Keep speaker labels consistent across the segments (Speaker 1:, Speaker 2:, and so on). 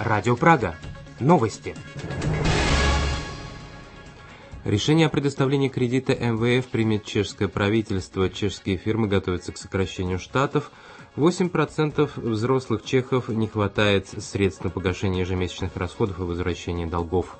Speaker 1: Радио Прага. Новости. Решение о предоставлении кредита МВФ примет чешское правительство. Чешские фирмы готовятся к сокращению штатов. 8% взрослых чехов не хватает средств на погашение ежемесячных расходов и возвращение долгов.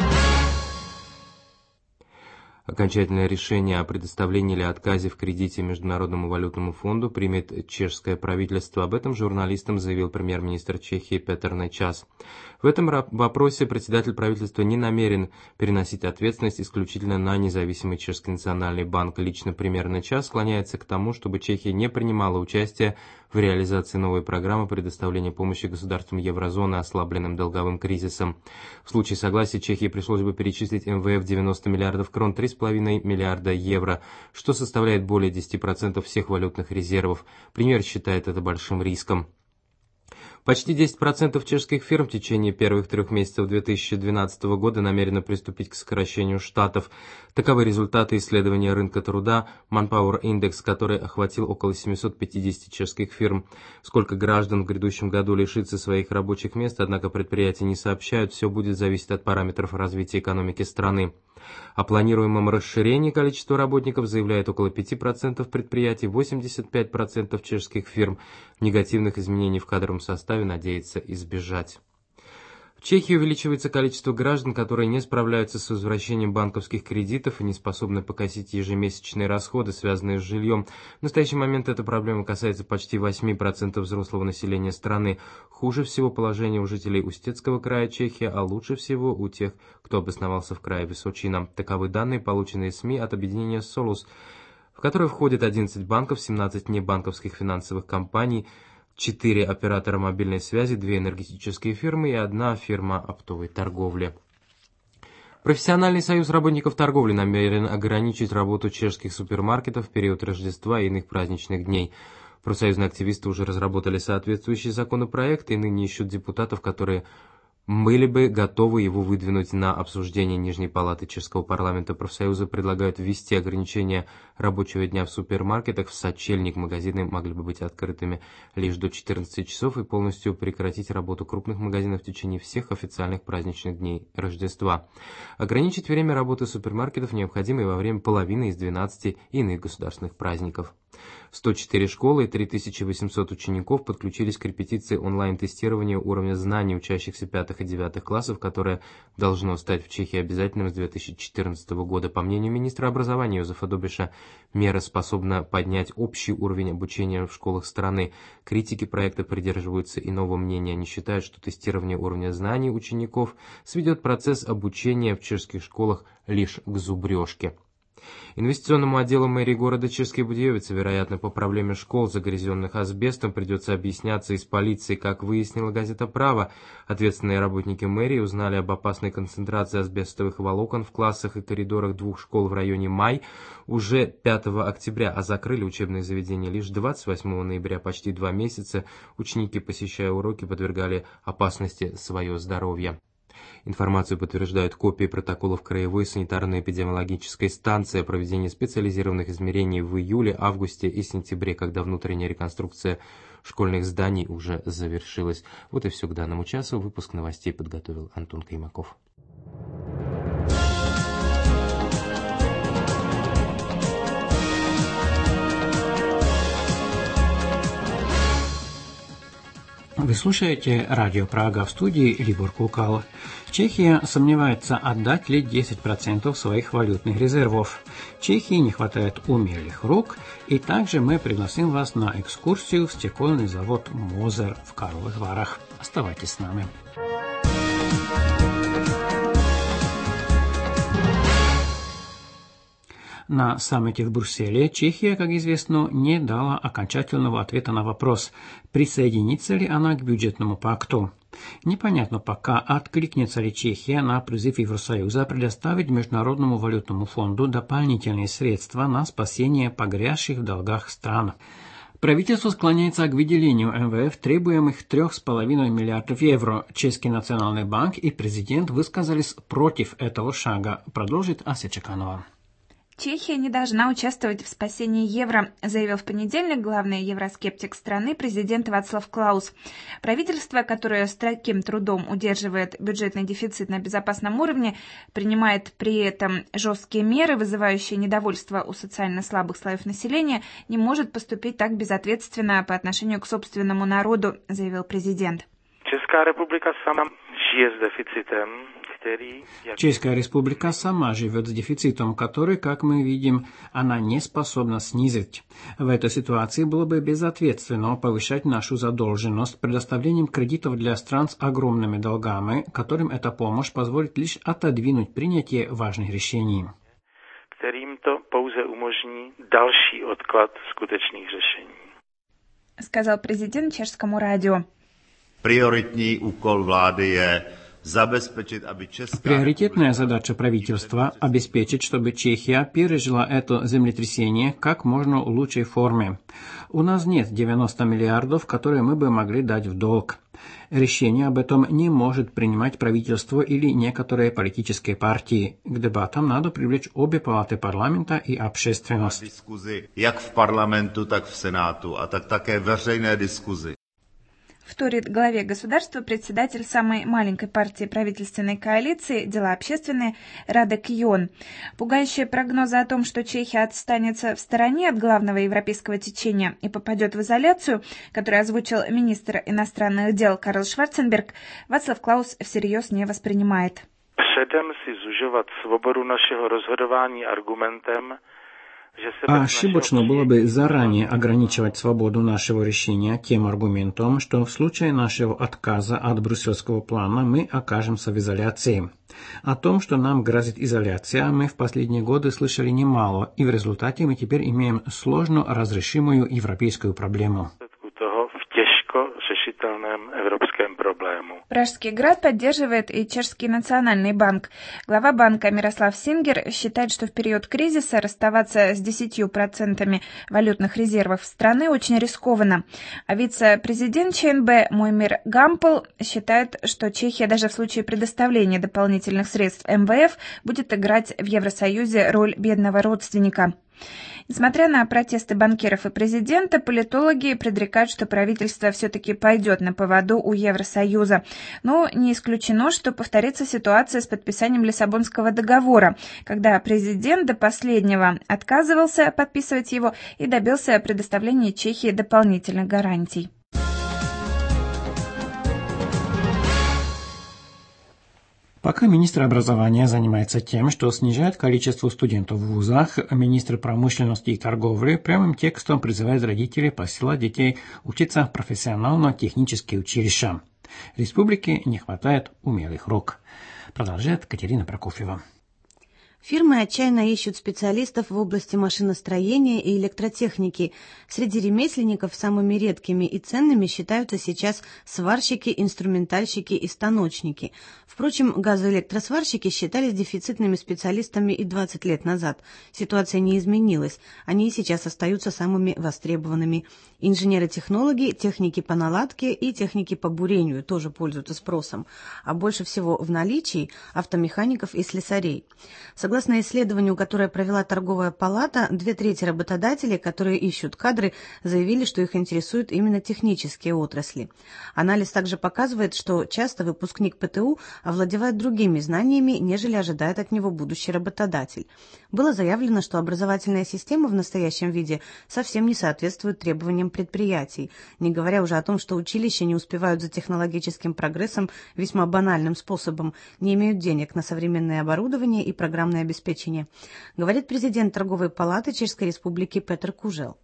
Speaker 1: Окончательное решение о предоставлении или отказе в кредите Международному валютному фонду примет чешское правительство. Об этом журналистам заявил премьер-министр Чехии Петр Нечас. В этом вопросе председатель правительства не намерен переносить ответственность исключительно на независимый Чешский национальный банк. Лично премьер Нечас склоняется к тому, чтобы Чехия не принимала участие в реализации новой программы предоставления помощи государствам еврозоны ослабленным долговым кризисом. В случае согласия Чехии пришлось бы перечислить МВФ 90 миллиардов крон, 3,5 миллиарда евро, что составляет более 10% всех валютных резервов. Премьер считает это большим риском. Почти 10% чешских фирм в течение первых 3 месяцев 2012 года намерены приступить к сокращению штатов. Таковы результаты исследования рынка труда Manpower Index, который охватил около 750 чешских фирм. Сколько граждан в грядущем году лишится своих рабочих мест, однако предприятия не сообщают, все будет зависеть от параметров развития экономики страны. О планируемом расширении количества работников заявляет около 5% предприятий, 85% чешских фирм. Негативных изменений в кадровом составе надеется избежать. В Чехии увеличивается количество граждан, которые не справляются с возвращением банковских кредитов и не способны погасить ежемесячные расходы, связанные с жильем. В настоящий момент эта проблема касается почти 8% взрослого населения страны. Хуже всего положение у жителей Устецкого края Чехии, а лучше всего у тех, кто обосновался в крае Высочина. Таковы данные, полученные СМИ от объединения «Солус», в которое входят 11 банков, 17 небанковских финансовых компаний, 4 оператора мобильной связи, 2 энергетические фирмы и 1 фирма оптовой торговли. Профессиональный союз работников торговли намерен ограничить работу чешских супермаркетов в период Рождества и иных праздничных дней. Профсоюзные активисты уже разработали соответствующий законопроект и ныне ищут депутатов, которые были бы готовы его выдвинуть на обсуждение Нижней палаты чешского парламента. Профсоюзы предлагают ввести ограничение рабочего дня в супермаркетах. В сочельник магазины могли бы быть открытыми лишь до 14 часов и полностью прекратить работу крупных магазинов в течение всех официальных праздничных дней Рождества. Ограничить время работы супермаркетов необходимо и во время половины из 12 иных государственных праздников. 104 школы и 3800 учеников подключились к репетиции онлайн-тестирования уровня знаний учащихся 5 и 9 классов, которое должно стать в Чехии обязательным с 2014 года. По мнению министра образования Йозефа Добиша, мера способна поднять общий уровень обучения в школах страны. Критики проекта придерживаются иного мнения. Они считают, что тестирование уровня знаний учеников сведет процесс обучения в чешских школах лишь к зубрежке. Инвестиционному отделу мэрии города Чешской Будеевицы, вероятно, по проблеме школ, загрязненных асбестом, придется объясняться из полиции. Как выяснила газета «Право», ответственные работники мэрии узнали об опасной концентрации асбестовых волокон в классах и коридорах 2 школ в районе Май уже 5 октября, а закрыли учебные заведения лишь 28 ноября. Почти 2 месяца ученики, посещая уроки, подвергали опасности свое здоровье. Информацию подтверждают копии протоколов краевой санитарно-эпидемиологической станции о проведении специализированных измерений в июле, августе и сентябре, когда внутренняя реконструкция школьных зданий уже завершилась. Вот и все к данному часу. Выпуск новостей подготовил Антон Каймаков.
Speaker 2: Вы слушаете Радио Прага, в студии Libor Kukal. Чехия сомневается, отдать ли 10% своих валютных резервов. Чехии не хватает умелых рук, и также мы пригласим вас на экскурсию в стекольный завод «Мозер» в Карловых Варах. Оставайтесь с нами. На саммите в Брюсселе Чехия, как известно, не дала окончательного ответа на вопрос, присоединится ли она к бюджетному пакту. Непонятно пока, откликнется ли Чехия на призыв Евросоюза предоставить Международному валютному фонду дополнительные средства на спасение погрязших в долгах стран. Правительство склоняется к выделению МВФ требуемых 3,5 миллиардов евро. Чешский национальный банк и президент высказались против этого шага, продолжит Ася Чеканова.
Speaker 3: Чехия не должна участвовать в спасении евро, заявил в понедельник главный евроскептик страны президент Вацлав Клаус. Правительство, которое с таким трудом удерживает бюджетный дефицит на безопасном уровне, принимает при этом жесткие меры, вызывающие недовольство у социально слабых слоев населения, не может поступить так безответственно по отношению к собственному народу, заявил президент.
Speaker 4: Česká republika sama žije s deficitem.
Speaker 2: Чешская республика сама живет с дефицитом, который, как мы видим, она не способна снизить. В этой ситуации было бы безответственно повышать нашу задолженность предоставлением кредитов для стран с огромными долгами, которым эта помощь позволит лишь отодвинуть принятие важных решений.
Speaker 4: Kterým to pouze umožní další odklad skutečných řešení.
Speaker 3: Сказал президент чешскому радио.
Speaker 5: Prioritní úkol vlády je
Speaker 2: Приоритетная задача правительства – обеспечить, чтобы Чехия пережила это землетрясение как можно в лучшей форме. У нас нет 90 миллиардов, которые мы бы могли дать в долг. Решение об этом не может принимать правительство или некоторые политические партии. К дебатам надо привлечь обе палаты парламента и общественность.
Speaker 5: Diskuzi jak v parlamentu, tak v senátu a tak také veřejné diskuzi.
Speaker 3: Вторит главе государства председатель самой маленькой партии правительственной коалиции «Дела общественные» Радек Йон. Пугающие прогнозы о том, что Чехия останется в стороне от главного европейского течения и попадет в изоляцию, который озвучил министр иностранных дел Карл Шварценберг, Вацлав Клаус всерьез не воспринимает.
Speaker 4: Předem si zužovat svobodu našeho rozhodování argumentem,
Speaker 2: ошибочно было бы заранее ограничивать свободу нашего решения тем аргументом, что в случае нашего отказа от брюссельского плана мы окажемся в изоляции. О том, что нам грозит изоляция, мы в последние годы слышали немало, и в результате мы теперь имеем сложно разрешимую европейскую проблему.
Speaker 3: Пражский град поддерживает и Чешский национальный банк. Глава банка Мирослав Сингер считает, что в период кризиса расставаться с 10% валютных резервов страны очень рискованно. А вице-президент ЧНБ Моймир Гампл считает, что Чехия даже в случае предоставления дополнительных средств МВФ будет играть в Евросоюзе роль бедного родственника. Несмотря на протесты банкиров и президента, политологи предрекают, что правительство все-таки пойдет на поводу у Евросоюза. Но не исключено, что повторится ситуация с подписанием Лиссабонского договора, когда президент до последнего отказывался подписывать его и добился предоставления Чехии дополнительных гарантий.
Speaker 2: Пока министр образования занимается тем, что снижает количество студентов в вузах, министр промышленности и торговли прямым текстом призывает родителей посылать детей учиться в профессионально-технические училища. Республике не хватает умелых рук. Продолжает Катерина Прокофьева.
Speaker 6: Фирмы отчаянно ищут специалистов в области машиностроения и электротехники. Среди ремесленников самыми редкими и ценными считаются сейчас сварщики, инструментальщики и станочники. Впрочем, газоэлектросварщики считались дефицитными специалистами и 20 лет назад. Ситуация не изменилась. Они и сейчас остаются самыми востребованными. Инженеры-технологи, техники по наладке и техники по бурению тоже пользуются спросом. А больше всего в наличии автомехаников и слесарей. Согласно исследованию, которое провела торговая палата, 2/3 работодателей, которые ищут кадры, заявили, что их интересуют именно технические отрасли. Анализ также показывает, что часто выпускник ПТУ овладевает другими знаниями, нежели ожидает от него будущий работодатель. Было заявлено, что образовательная система в настоящем виде совсем не соответствует требованиям предприятий, не говоря уже о том, что училища не успевают за технологическим прогрессом весьма банальным способом, не имеют денег на современное оборудование и программное обеспечение, говорит президент торговой палаты Чешской Республики Петр Кужел.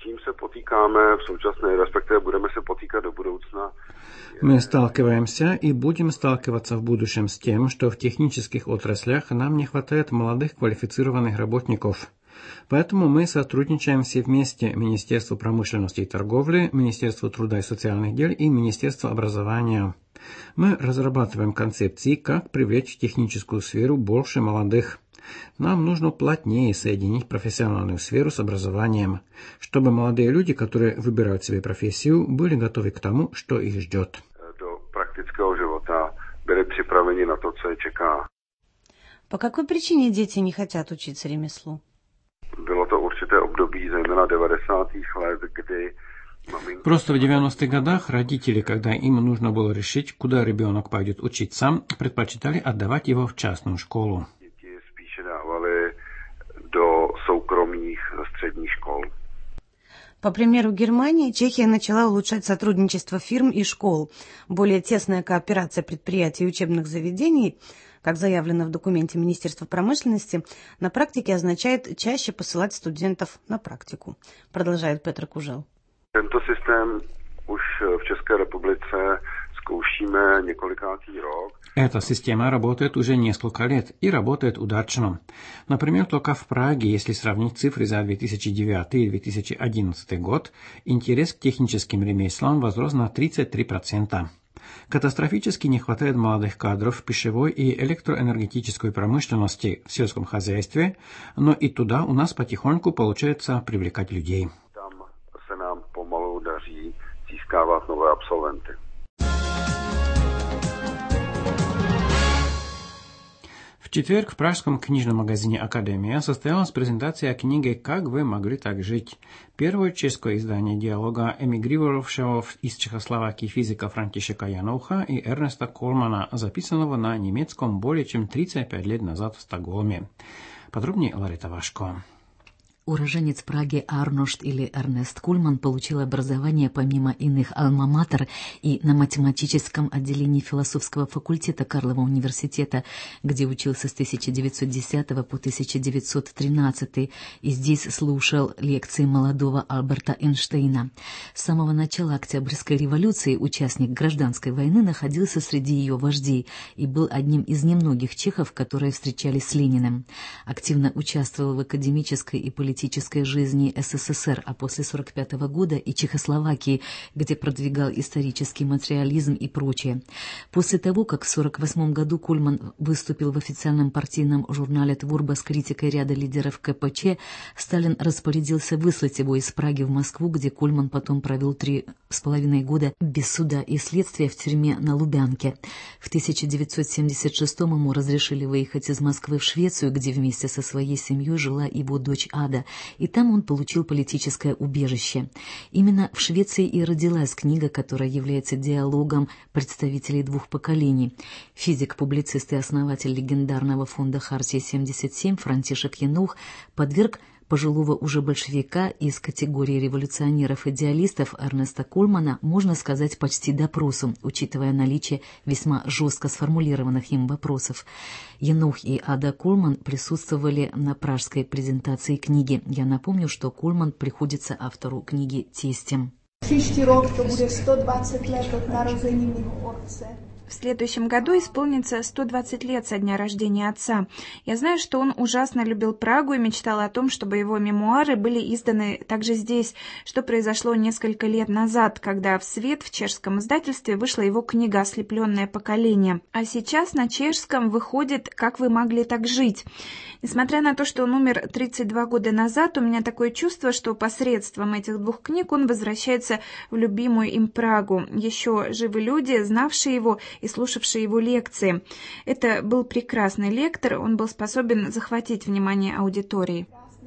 Speaker 2: Мы сталкиваемся и будем сталкиваться в будущем с тем, что в технических отраслях нам не хватает молодых квалифицированных работников. Поэтому мы сотрудничаем все вместе: Министерство промышленности и торговли, Министерство труда и социальных дел и Министерство образования. Мы разрабатываем концепции, как привлечь в техническую сферу больше молодых. Нам нужно плотнее соединить профессиональную сферу с образованием, чтобы молодые люди, которые выбирают себе профессию, были готовы к тому, что их ждет.
Speaker 7: До практического живота были приправлены на то, что их чеká.
Speaker 6: По какой причине дети не хотят учиться ремеслу?
Speaker 7: období zejména 90. let, kdy
Speaker 2: Просто в 90-х годах родители, когда им нужно было решить, куда ребенок пойдет учиться, предпочитали отдавать его в частную школу.
Speaker 7: Spíše dávali do soukromých středních škol.
Speaker 6: По примеру Германии, Чехия начала улучшать сотрудничество фирм и школ. Более тесная кооперация предприятий и учебных заведений, как заявлено в документе Министерства промышленности, на практике означает чаще посылать студентов на практику, продолжает Петр Кужел.
Speaker 7: Tento systém už v České republice zkoušíme několikátý rok.
Speaker 2: Эта система работает уже несколько лет и работает удачно. Например, только в Праге, если сравнить цифры за 2009 и 2011 год, интерес к техническим ремеслам возрос на 33%. Катастрофически не хватает молодых кадров в пищевой и электроэнергетической промышленности, в сельском хозяйстве, но и туда у нас потихоньку получается привлекать людей.
Speaker 7: Tam se nám pomalu daří získávat nové absolventy.
Speaker 2: В четверг в пражском книжном магазине «Академия» состоялась презентация книги «Как вы могли так жить?». Первое чешское издание диалога эмигрировавшего из Чехословакии физика Франтишека Януха и Эрнеста Колмана, записанного на немецком более чем 35 лет назад в Стокгольме. Подробнее Ларита Вашко.
Speaker 8: Уроженец Праги Арношт или Эрнест Кульман получил образование помимо иных альма-матер и на математическом отделении философского факультета Карлова университета, где учился с 1910 по 1913 и здесь слушал лекции молодого Альберта Эйнштейна. С самого начала Октябрьской революции участник гражданской войны находился среди ее вождей и был одним из немногих чехов, которые встречались с Лениным. Активно участвовал в академической и политической жизни СССР, а после 1945 года и Чехословакии, где продвигал исторический материализм и прочее. После того, как в 1948 году Кульман выступил в официальном партийном журнале «Творба» с критикой ряда лидеров КПЧ, Сталин распорядился выслать его из Праги в Москву, где Кульман потом провел 3,5 года без суда и следствия в тюрьме на Лубянке. В 1976 ему разрешили выехать из Москвы в Швецию, где вместе со своей семьей жила его дочь Ада, и там он получил политическое убежище. Именно в Швеции и родилась книга, которая является диалогом представителей двух поколений. Физик, публицист и основатель легендарного фонда «Хартия-77» Франтишек Янух подверг пожилого уже большевика из категории революционеров-идеалистов Эрнеста Кульмана, можно сказать, почти допросу, учитывая наличие весьма жестко сформулированных им вопросов. Янух и Ада Кульман присутствовали на пражской презентации книги. Я напомню, что Кульман приходится автору книги тестем.
Speaker 9: Příští rok to bude 120 let od narození mého otce.
Speaker 3: В следующем году исполнится 120 лет со дня рождения отца. Я знаю, что он ужасно любил Прагу и мечтал о том, чтобы его мемуары были изданы также здесь, что произошло несколько лет назад, когда в свет в чешском издательстве вышла его книга «Ослепленное поколение». А сейчас на чешском выходит «Как вы могли так жить?». Несмотря на то, что он умер 32 года назад, у меня такое чувство, что посредством этих двух книг он возвращается в любимую им Прагу. Еще живы люди, знавшие его и слушавшие его лекции. Это был прекрасный лектор, он был способен захватить внимание аудитории.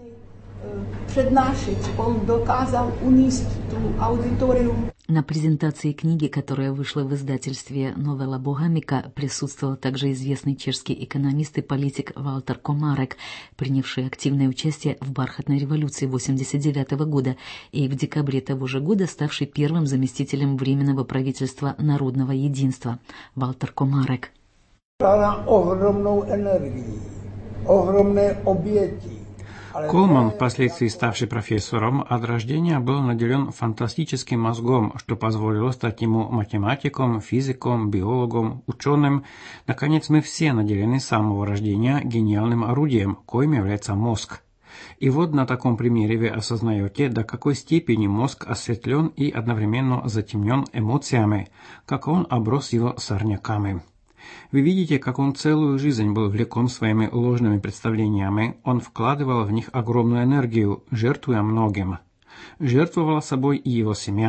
Speaker 9: Он доказал унести аудиторию.
Speaker 8: На презентации книги, которая вышла в издательстве «Новела Богамика», присутствовал также известный чешский экономист и политик Валтер Комарек, принявший активное участие в бархатной революции 1989 года и в декабре того же года ставший первым заместителем Временного правительства Народного единства. Валтер Комарек.
Speaker 9: Огромную энергию, огромные объекты.
Speaker 2: Колман, впоследствии ставший профессором, от рождения был наделен фантастическим мозгом, что позволило стать ему математиком, физиком, биологом, ученым. Наконец, мы все наделены с самого рождения гениальным орудием, коим является мозг. И вот на таком примере вы осознаете, до какой степени мозг осветлен и одновременно затемнен эмоциями, как он оброс его сорняками. Вы видите, как он целую жизнь был влеком своими ложными представлениями, он вкладывал в них огромную энергию, жертвуя многим. Жертвовала собой и его семья.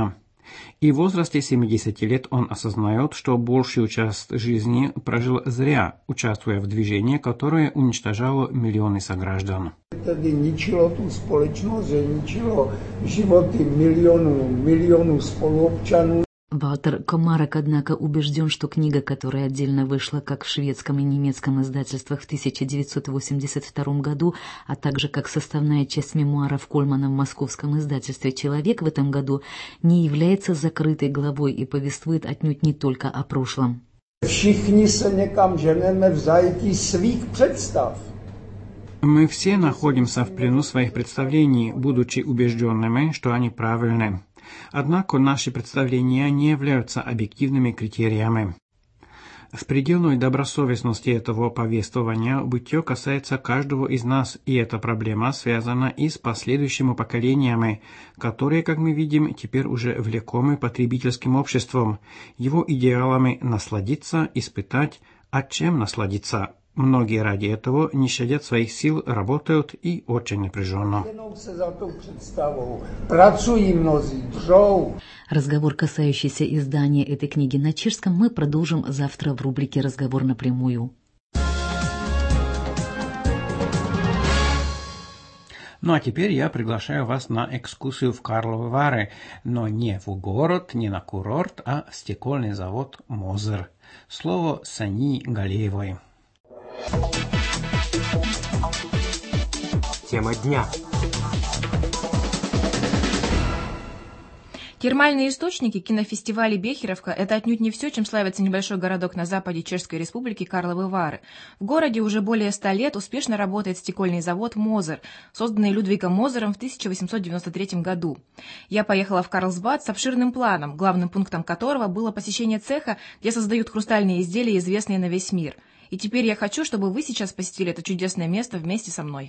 Speaker 2: И в возрасте 70 лет он осознает, что большую часть жизни прожил зря, участвуя в движении, которое уничтожало миллионы сограждан.
Speaker 10: Это ничило ту společnost, že ničilo životy milionů spoluobčanů.
Speaker 8: Валтер Комарек, однако, убежден, что книга, которая отдельно вышла как в шведском и немецком издательствах в 1982 году, а также как составная часть мемуаров Кольмана в московском издательстве «Человек» в этом году, не является закрытой главой и повествует отнюдь не только о прошлом.
Speaker 10: Všichni se někam ženeme v zajetí svých představ.
Speaker 2: Мы все находимся в плену своих представлений, будучи убежденными, что они правильны. Однако наши представления не являются объективными критериями. В предельной добросовестности этого повествования бытие касается каждого из нас, и эта проблема связана и с последующими поколениями, которые, как мы видим, теперь уже влекомы потребительским обществом, его идеалами насладиться, испытать, а чем насладиться. Многие ради этого не щадят своих сил, работают и очень напряженно.
Speaker 8: Разговор, касающийся издания этой книги на чешском, мы продолжим завтра в рубрике «Разговор напрямую».
Speaker 2: Ну а теперь я приглашаю вас на экскурсию в Карловы Вары, но не в город, не на курорт, а в стекольный завод «Мозер». Слово Сани Галеевой.
Speaker 1: Тема дня.
Speaker 3: Термальные источники кинофестиваля Бехеровка – это отнюдь не все, чем славится небольшой городок на западе Чешской Республики Карловы Вары. В городе уже более 100 лет успешно работает стекольный завод «Мозер», созданный Людвигом Мозером в 1893 году. Я поехала в Карлсбад с обширным планом, главным пунктом которого было посещение цеха, где создают хрустальные изделия, известные на весь мир. И теперь я хочу, чтобы вы сейчас посетили это чудесное место вместе со мной.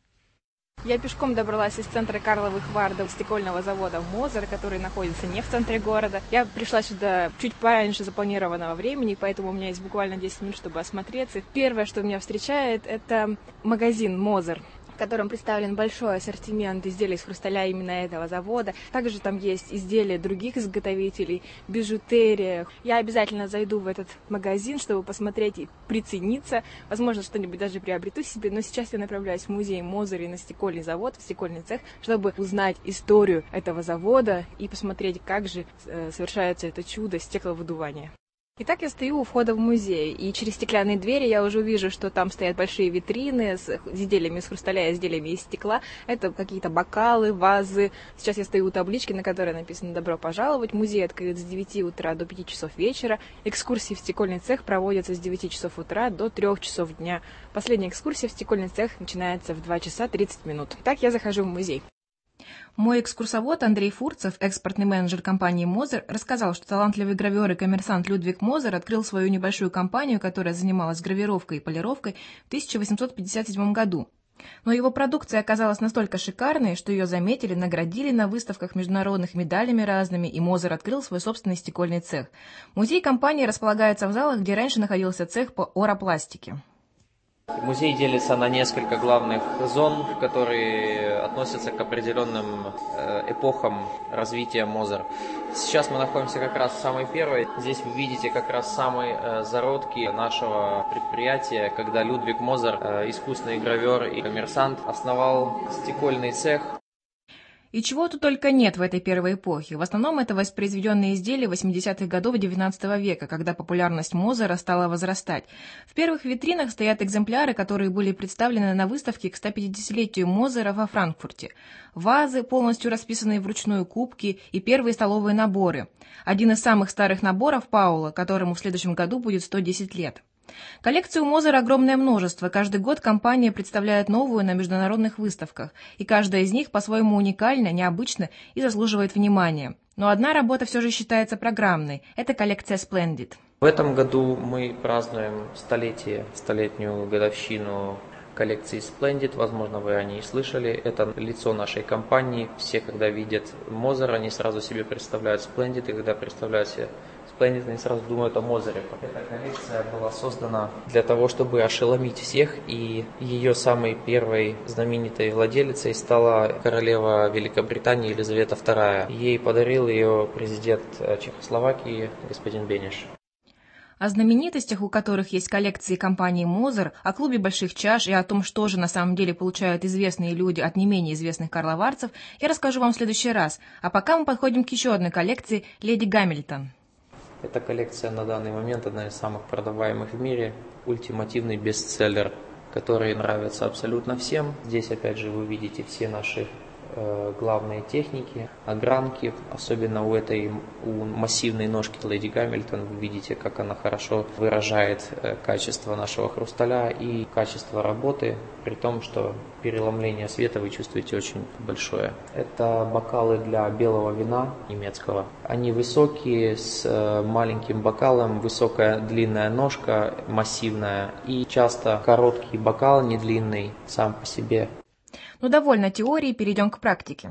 Speaker 3: Я пешком добралась из центра Карловых Вар до стекольного завода «Мозер», который находится не в центре города. Я пришла сюда чуть пораньше запланированного времени, поэтому у меня есть буквально 10 минут, чтобы осмотреться. Первое, что меня встречает, это магазин «Мозер», в котором представлен большой ассортимент изделий из хрусталя именно этого завода. Также там есть изделия других изготовителей, бижутерия. Я обязательно зайду в этот магазин, чтобы посмотреть и прицениться. Возможно, что-нибудь даже приобрету себе, но сейчас я направляюсь в музей Мозер и на стекольный завод, в стекольный цех, чтобы узнать историю этого завода и посмотреть, как же совершается это чудо стекловыдувания. Итак, я стою у входа в музей, и через стеклянные двери я уже вижу, что там стоят большие витрины с изделиями из хрусталя и изделиями из стекла. Это какие-то бокалы, вазы. Сейчас я стою у таблички, на которой написано «Добро пожаловать». Музей открыт с 9 утра до 5 часов вечера. Экскурсии в стекольный цех проводятся с 9 часов утра до 3 часов дня. Последняя экскурсия в стекольный цех начинается в 2 часа 30 минут. Так я захожу в музей. Мой экскурсовод Андрей Фурцев, экспортный менеджер компании «Мозер», рассказал, что талантливый гравер и коммерсант Людвиг Мозер открыл свою небольшую компанию, которая занималась гравировкой и полировкой в 1857 году. Но его продукция оказалась настолько шикарной, что ее заметили, наградили на выставках международных медалями разными, и Мозер открыл свой собственный стекольный цех. Музей компании располагается в залах, где раньше находился цех по оропластике.
Speaker 11: Музей делится на несколько главных зон, которые относятся к определенным эпохам развития Мозер. Сейчас мы находимся как раз в самой первой. Здесь вы видите как раз самые зародки нашего предприятия, когда Людвиг Мозер, искусный гравер и коммерсант, основал стекольный цех.
Speaker 3: И чего тут только нет в этой первой эпохе. В основном это воспроизведенные изделия 80-х годов XIX века, когда популярность Мозера стала возрастать. В первых витринах стоят экземпляры, которые были представлены на выставке к 150-летию Мозера во Франкфурте. Вазы, полностью расписанные вручную кубки и первые столовые наборы. Один из самых старых наборов Паула, которому в следующем году будет 110 лет. Коллекций у Мозера огромное множество. Каждый год компания представляет новую на международных выставках, и каждая из них по-своему уникальна, необычна и заслуживает внимания. Но одна работа все же считается программной. Это коллекция Splendid.
Speaker 11: В этом году мы празднуем столетнюю годовщину коллекции Splendid. Возможно, вы о ней слышали. Это лицо нашей компании. Все, когда видят Мозер, они сразу себе представляют Splendid, и когда представляют себе Planet, они сразу думают о Мозере. Эта коллекция была создана для того, чтобы ошеломить всех, и ее самой первой знаменитой владелицей стала королева Великобритании Елизавета II. Ей подарил ее президент Чехословакии господин Бенеш.
Speaker 12: О знаменитостях, у которых есть коллекции компании «Мозер», о клубе больших чаш и о том, что же на самом деле получают известные люди от не менее известных карловарцев, я расскажу вам в следующий раз. А пока мы подходим к еще одной коллекции «Леди Гамильтон».
Speaker 11: Эта коллекция на данный момент одна из самых продаваемых в мире, ультимативный бестселлер, который нравится абсолютно всем. Здесь опять же вы видите все наши главные техники, огранки, особенно у массивной ножки Леди Гамильтон, вы видите, как она хорошо выражает качество нашего хрусталя и качество работы, при том, что переломление света вы чувствуете очень большое. Это бокалы для белого вина немецкого. Они высокие, с маленьким бокалом, высокая длинная ножка, массивная, и часто короткий бокал, не длинный сам по себе.
Speaker 12: Ну, довольно теории, перейдем к практике.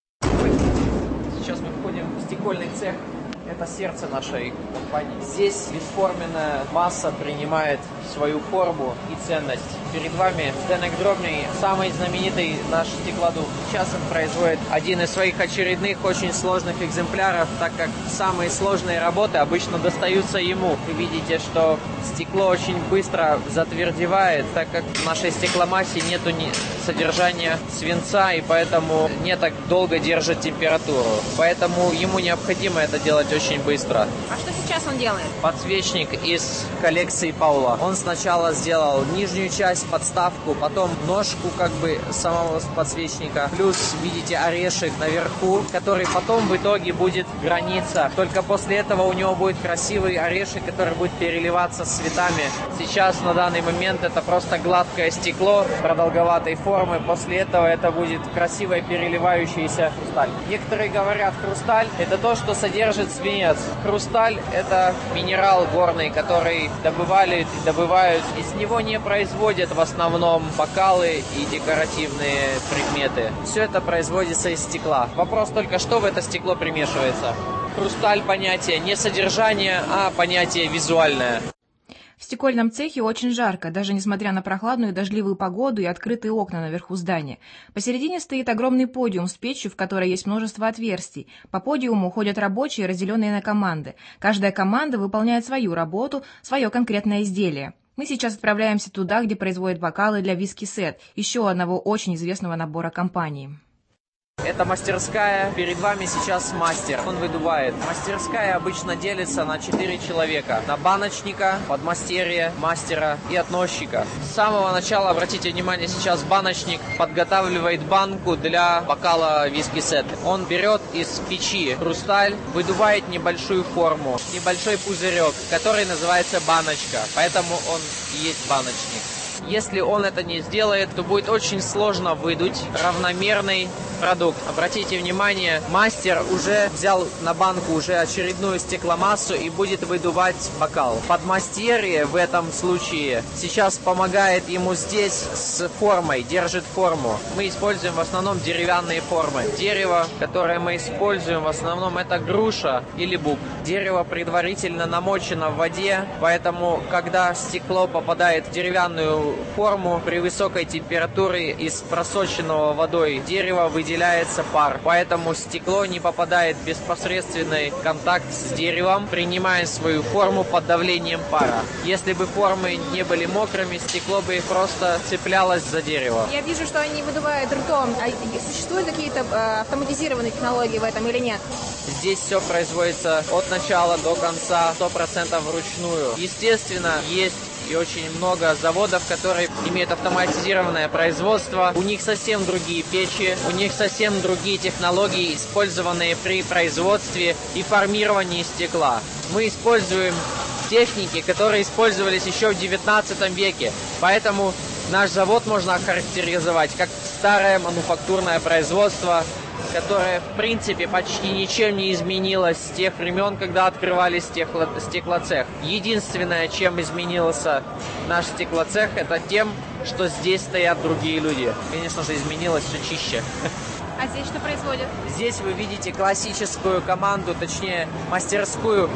Speaker 11: Сейчас мы входим в стекольный цех. Это сердце нашей компании. Здесь бесформенная масса принимает свою форму и ценность. Перед вами Зденек Дробный, самый знаменитый наш стеклодув. Сейчас он производит один из своих очередных очень сложных экземпляров, так как самые сложные работы обычно достаются ему. Вы видите, что стекло очень быстро затвердевает, так как в нашей стекломассе нету содержания свинца, и поэтому не так долго держит температуру. Поэтому ему необходимо это делать очень быстро.
Speaker 12: А что сейчас он делает?
Speaker 11: Подсвечник из коллекции Паула. Он сначала сделал нижнюю часть, подставку, потом ножку самого подсвечника. Плюс видите орешек наверху, который потом в итоге будет граница. Только после этого у него будет красивый орешек, который будет переливаться с цветами. Сейчас на данный момент это просто гладкое стекло продолговатой формы. После этого это будет красивый переливающийся хрусталь. Некоторые говорят, хрусталь это то, что содержит свинец. Хрусталь это минерал горный, который добывают. Из него не производят в основном бокалы и декоративные предметы. Все это производится из стекла. Вопрос только, что в это стекло примешивается. Хрусталь понятие не содержание, а понятие визуальное.
Speaker 12: В стекольном цехе очень жарко, даже несмотря на прохладную и дождливую погоду и открытые окна наверху здания. Посередине стоит огромный подиум с печью, в которой есть множество отверстий. По подиуму ходят рабочие, разделенные на команды. Каждая команда выполняет свою работу, свое конкретное изделие. Мы сейчас отправляемся туда, где производят бокалы для Whisky Set, еще одного очень известного набора компании.
Speaker 11: Это мастерская. Перед вами сейчас мастер. Он выдувает. Мастерская обычно делится на 4 человека. На баночника, подмастерья, мастера и относчика. С самого начала, обратите внимание, сейчас баночник подготавливает банку для бокала Whisky Set. Он берет из печи хрусталь, выдувает небольшую форму, небольшой пузырек, который называется баночка. Поэтому он и есть баночник. Если он это не сделает, то будет очень сложно выдуть равномерный продукт. Обратите внимание, мастер уже взял на банку уже очередную стекломассу и будет выдувать бокал. Подмастерье в этом случае сейчас помогает ему здесь с формой, держит форму. Мы используем в основном деревянные формы. Дерево, которое мы используем в основном, это груша или бук. Дерево предварительно намочено в воде, поэтому когда стекло попадает в деревянную форму, при высокой температуре из просоченного водой дерева выделяется пар. Поэтому стекло не попадает в безпосредственный контакт с деревом, принимая свою форму под давлением пара. Если бы формы не были мокрыми, стекло бы просто цеплялось за дерево.
Speaker 12: Я вижу, что они выдувают ртом. А существуют какие-то автоматизированные технологии в этом или нет?
Speaker 11: Здесь все производится от начала до конца 100% вручную. Естественно, есть и очень много заводов, которые имеют автоматизированное производство. У них совсем другие печи, у них совсем другие технологии, использованные при производстве и формировании стекла. Мы используем техники, которые использовались еще в 19 веке. Поэтому наш завод можно охарактеризовать как старое мануфактурное производство, которое, в принципе, почти ничем не изменилось с тех времен, когда открывали стеклоцех. Единственное, чем изменился наш стеклоцех, это тем, что здесь стоят другие люди. Конечно же, изменилось все чище.
Speaker 12: А здесь что производят?
Speaker 11: Здесь вы видите классическую команду, точнее, мастерскую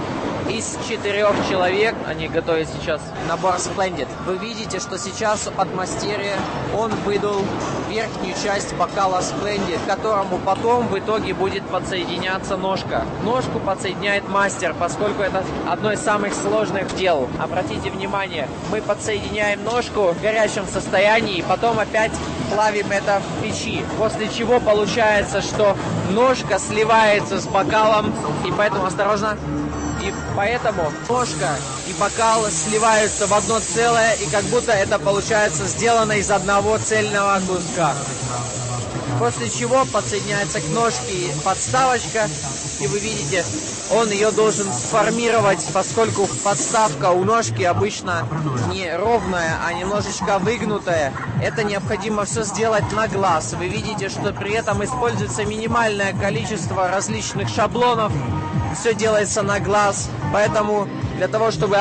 Speaker 11: из 4 человек. Они готовят сейчас набор Splendid. Вы видите, что сейчас подмастерье, он выдал верхнюю часть бокала Splendid, к которому потом в итоге будет подсоединяться ножка. Ножку подсоединяет мастер, поскольку это одно из самых сложных дел. Обратите внимание, мы подсоединяем ножку в горячем состоянии, и потом опять плавим это в печи. После чего получается, что ножка сливается с бокалом, и поэтому осторожно. И поэтому ножка и бокал сливаются в одно целое, и как будто это получается сделано из одного цельного куска. После чего подсоединяется к ножке подставочка, и вы видите, он ее должен сформировать, поскольку подставка у ножки обычно не ровная, а немножечко выгнутая. Это необходимо все сделать на глаз. Вы видите, что при этом используется минимальное количество различных шаблонов. Все делается на глаз, поэтому для того, чтобы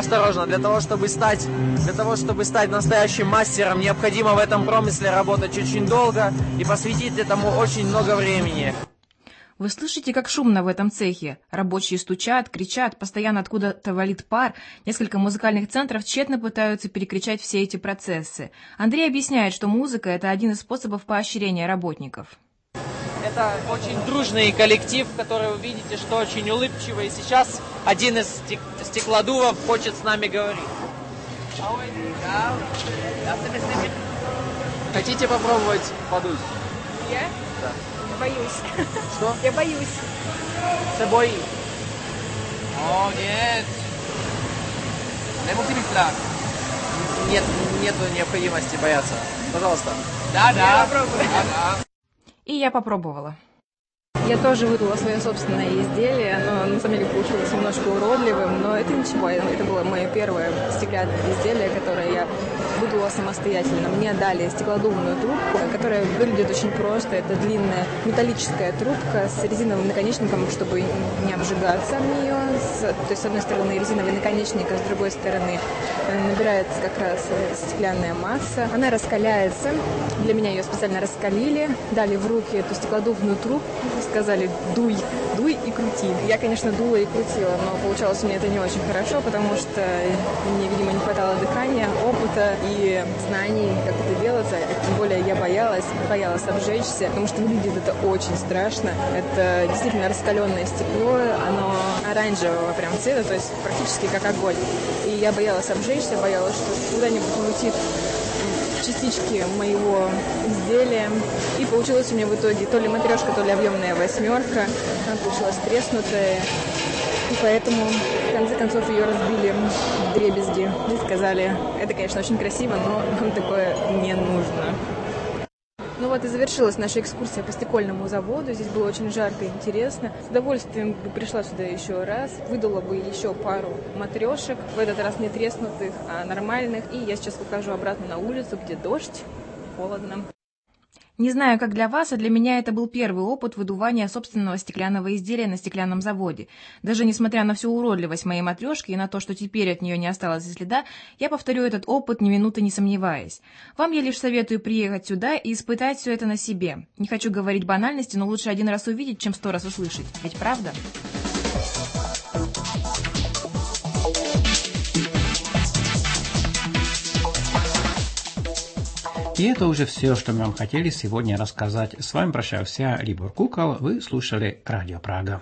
Speaker 11: стать настоящим мастером, необходимо в этом промысле работать очень долго и посвятить этому очень много времени.
Speaker 12: Вы слышите, как шумно в этом цехе? Рабочие стучат, кричат, постоянно откуда-то валит пар. Несколько музыкальных центров тщетно пытаются перекричать все эти процессы. Андрей объясняет, что музыка – это один из способов поощрения работников.
Speaker 11: Это очень дружный коллектив, который вы видите, что очень улыбчивый. Сейчас один из стеклодувов хочет с нами говорить. Хотите попробовать подуть?
Speaker 13: Я?
Speaker 11: Да.
Speaker 13: Боюсь.
Speaker 11: Что?
Speaker 13: Я боюсь.
Speaker 11: Се бои.
Speaker 14: О, нет. Не musí být strach.
Speaker 11: Нет необходимости бояться. Пожалуйста.
Speaker 14: Да.
Speaker 13: Я попробую.
Speaker 14: Да.
Speaker 12: И я попробовала.
Speaker 13: Я тоже выдала свое собственное изделие. Оно на самом деле получилось немножко уродливым, но это ничего. Это было мое первое стеклянное изделие, которое я выдула самостоятельно. Мне дали стеклодувную трубку, которая выглядит очень просто. Это длинная металлическая трубка с резиновым наконечником, чтобы не обжигаться об нее. То есть с одной стороны резиновый наконечник, а с другой стороны набирается как раз стеклянная масса. Она раскаляется. Для меня ее специально раскалили, дали в руки эту стеклодувную трубку, сказали дуй и крути. Я, конечно, дула и крутила, но получалось у меня это не очень хорошо, потому что мне, видимо, не хватало дыхания, опыта и знаний, как это делается. Тем более я боялась обжечься, потому что выглядит это очень страшно. Это действительно раскаленное стекло, оно оранжевого прям цвета, то есть практически как огонь. И я боялась обжечься, боялась, что куда-нибудь улетит частички моего изделия. И получилось у меня в итоге то ли матрешка, то ли объемная восьмерка. Она получилась треснутая. И поэтому, в конце концов, ее разбили в дребезги. И сказали, это, конечно, очень красиво, но нам такое не нужно. Ну вот и завершилась наша экскурсия по стекольному заводу. Здесь было очень жарко и интересно. С удовольствием бы пришла сюда еще раз. Выдала бы еще пару матрешек. В этот раз не треснутых, а нормальных. И я сейчас выхожу обратно на улицу, где дождь, холодно.
Speaker 12: Не знаю, как для вас, а для меня это был первый опыт выдувания собственного стеклянного изделия на стеклянном заводе. Даже несмотря на всю уродливость моей матрешки и на то, что теперь от нее не осталось и следа, я повторю этот опыт ни минуты не сомневаясь. Вам я лишь советую приехать сюда и испытать все это на себе. Не хочу говорить банальности, но лучше один раз увидеть, чем 100 раз услышать. Ведь правда?
Speaker 2: И это уже все, что мы вам хотели сегодня рассказать. С вами прощаюсь я, Либор Кукол. Вы слушали Радио Прага.